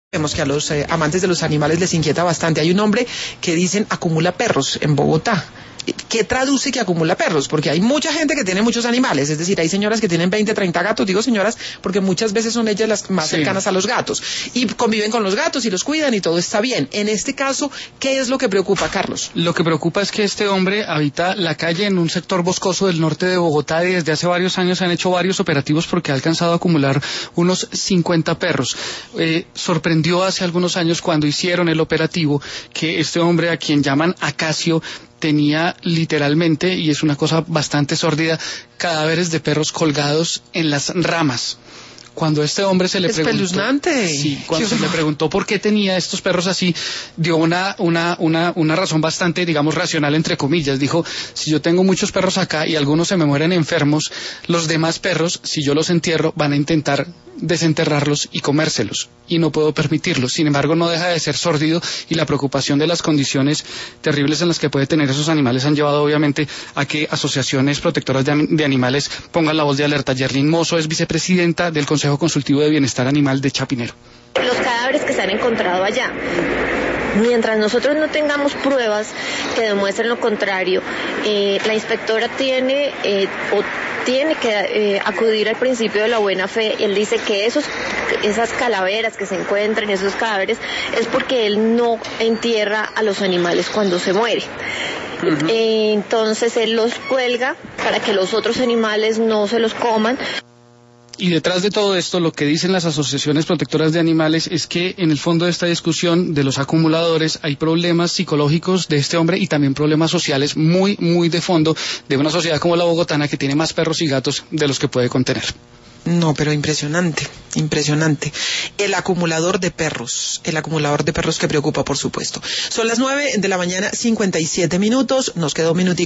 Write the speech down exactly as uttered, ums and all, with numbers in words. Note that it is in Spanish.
Vemos que a los eh, amantes de los animales les inquieta bastante. Hay un hombre que dicen acumula perros en Bogotá. ¿Qué traduce que acumula perros? Porque hay mucha gente que tiene muchos animales, es decir, hay señoras que tienen veinte, treinta gatos, digo señoras, porque muchas veces son ellas las más sí. cercanas a los gatos, y conviven con los gatos y los cuidan y todo está bien. En este caso, ¿qué es lo que preocupa, Carlos? Lo que preocupa es que este hombre habita la calle en un sector boscoso del norte de Bogotá y desde hace varios años se han hecho varios operativos porque ha alcanzado a acumular unos cincuenta perros. Eh, sorprendió hace algunos años cuando hicieron el operativo que este hombre, a quien llaman Acacio, tenía literalmente, y es una cosa bastante sórdida, cadáveres de perros colgados en las ramas. Cuando este hombre se le es preguntó, espeluznante. sí, cuando se le preguntó por qué tenía estos perros así, dio una una una una razón bastante, digamos, racional entre comillas. Dijo: si yo tengo muchos perros acá y algunos se me mueren enfermos, los demás perros, si yo los entierro, van a intentar desenterrarlos y comérselos, y no puedo permitirlo. Sin embargo, no deja de ser sórdido, y la preocupación de las condiciones terribles en las que puede tener esos animales han llevado obviamente a que asociaciones protectoras de, de animales pongan la voz de alerta. Yerlin Mozo es vicepresidenta del Consejo Consultivo de Bienestar Animal de Chapinero. Los cadáveres que se han encontrado allá, mientras nosotros no tengamos pruebas que demuestren lo contrario, eh, la inspectora tiene eh, o tiene que eh, acudir al principio de la buena fe. Él dice que esos, esas calaveras que se encuentran, esos cadáveres, es porque él no entierra a los animales cuando se muere. Uh-huh. eh, entonces él los cuelga para que los otros animales no se los coman. Y detrás de todo esto, lo que dicen las asociaciones protectoras de animales es que en el fondo de esta discusión de los acumuladores hay problemas psicológicos de este hombre y también problemas sociales muy, muy de fondo de una sociedad como la bogotana, que tiene más perros y gatos de los que puede contener. No, pero impresionante, impresionante. El acumulador de perros, el acumulador de perros que preocupa, por supuesto. Son las nueve de la mañana, cincuenta y siete minutos, nos queda un minutito.